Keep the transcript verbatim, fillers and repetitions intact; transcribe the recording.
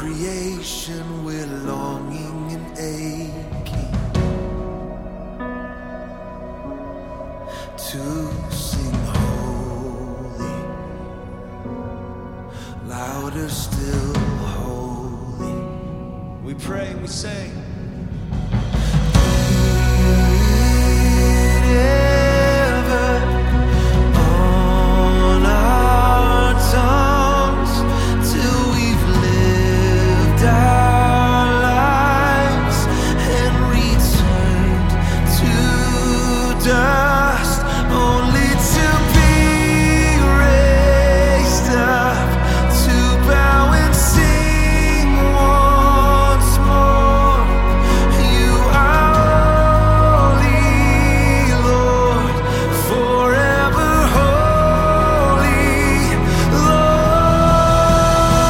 creation we're longing and aching to sing holy, louder still holy. We pray, we say